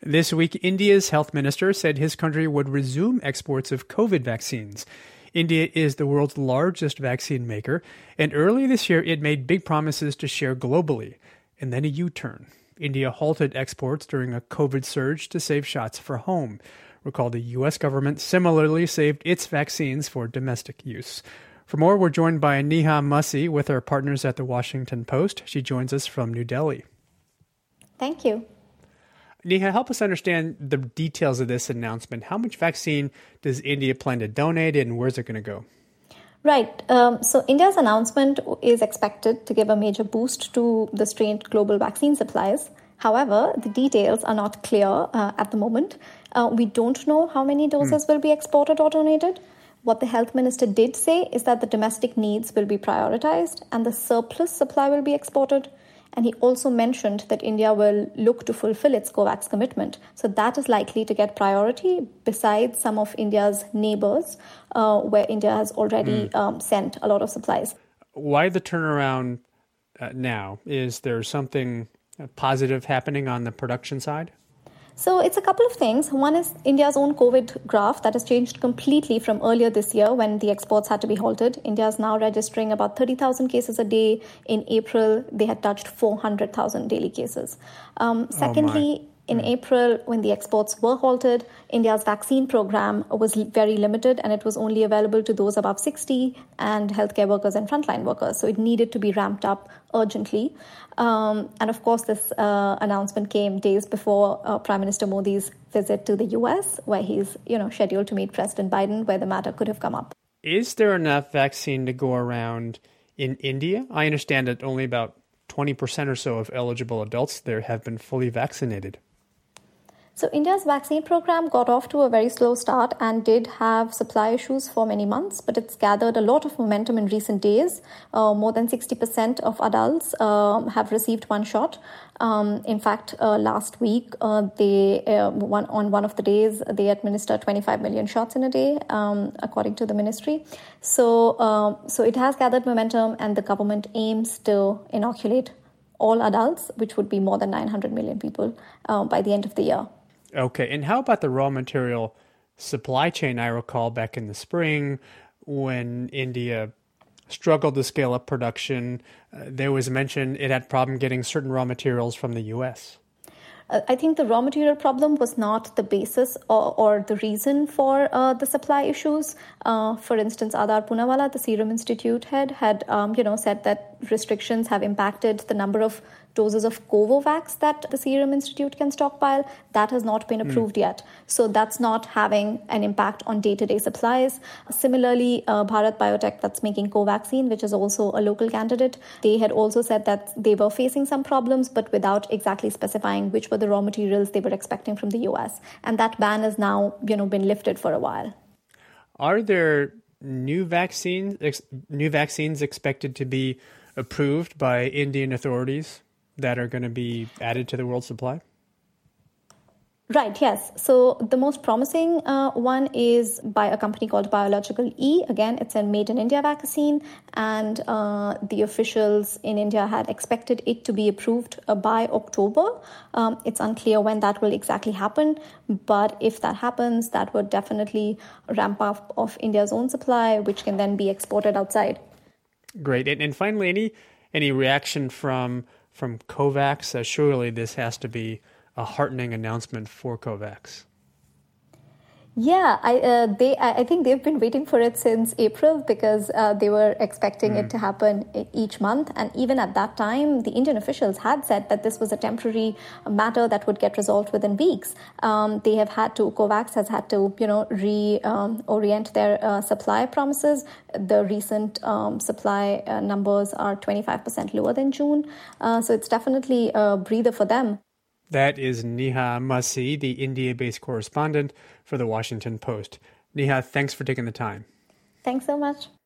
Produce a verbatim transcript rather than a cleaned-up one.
This week, India's health minister said his country would resume exports of COVID vaccines. India is the world's largest vaccine maker, and early this year it made big promises to share globally. And then a U-turn. India halted exports during a COVID surge to save shots for home. Recall the U S government similarly saved its vaccines for domestic use. For more, we're joined by Neha Mussey with our partners at The Washington Post. She joins us from New Delhi. Thank you. Neha, help us understand the details of this announcement. How much vaccine does India plan to donate, and where's it going to go? Right. Um, so India's announcement is expected to give a major boost to the strained global vaccine supplies. However, the details are not clear uh, at the moment. Uh, we don't know how many doses hmm. will be exported or donated. What the health minister did say is that the domestic needs will be prioritized and the surplus supply will be exported. And he also mentioned that India will look to fulfill its COVAX commitment. So that is likely to get priority besides some of India's neighbors, uh, where India has already mm. um, sent a lot of supplies. Why the turnaround uh, now? Is there something positive happening on the production side? So it's a couple of things. One is India's own COVID graph that has changed completely from earlier this year when the exports had to be halted. India is now registering about thirty thousand cases a day. In April, they had touched four hundred thousand daily cases. Um, secondly, oh in April, when the exports were halted, India's vaccine program was very limited and it was only available to those above sixty and healthcare workers and frontline workers. So it needed to be ramped up urgently. Um, and of course, this uh, announcement came days before uh, Prime Minister Modi's visit to the U S, where he's, you know, scheduled to meet President Biden, where the matter could have come up. Is there enough vaccine to go around in India? I understand that only about twenty percent or so of eligible adults there have been fully vaccinated. So India's vaccine program got off to a very slow start and did have supply issues for many months, but it's gathered a lot of momentum in recent days. Uh, more than sixty percent of adults um, have received one shot. Um, in fact, uh, last week, uh, they uh, one, on one of the days, they administered twenty-five million shots in a day, um, according to the ministry. So, um, so it has gathered momentum, and the government aims to inoculate all adults, which would be more than nine hundred million people, uh, by the end of the year. Okay, and how about the raw material supply chain? I recall back in the spring when India struggled to scale up production, uh, there was mention it had problem getting certain raw materials from the U S. I think the raw material problem was not the basis or, or the reason for uh, the supply issues. Uh, for instance, Adar Poonawalla, the Serum Institute head, had um, you know said that restrictions have impacted the number of doses of Covovax that the Serum Institute can stockpile. That has not been approved mm. yet. So that's not having an impact on day-to-day supplies. Similarly, uh, Bharat Biotech, that's making Covaxin, which is also a local candidate, they had also said that they were facing some problems, but without exactly specifying which were the raw materials they were expecting from the U S. And that ban has now, you know, been lifted for a while. Are there new vaccines, ex- new vaccines expected to be approved by Indian authorities that are going to be added to the world supply? Right, yes. So the most promising uh, one is by a company called Biological E. Again, it's a made in India vaccine, and uh, the officials in India had expected it to be approved uh, by October. Um, it's unclear when that will exactly happen, but if that happens, that would definitely ramp up of India's own supply, which can then be exported outside. Great. And, and finally, any any reaction from from COVAX? Uh, surely this has to be a heartening announcement for COVAX. Yeah, I uh, they I think they've been waiting for it since April because uh, they were expecting mm. it to happen each month. And even at that time, the Indian officials had said that this was a temporary matter that would get resolved within weeks. Um, they have had to, COVAX has had to, you know, reorient um, their uh, supply promises. The recent um, supply uh, numbers are twenty-five percent lower than June. Uh, so it's definitely a breather for them. That is Neha Mussey, the India-based correspondent for The Washington Post. Neha, thanks for taking the time. Thanks so much.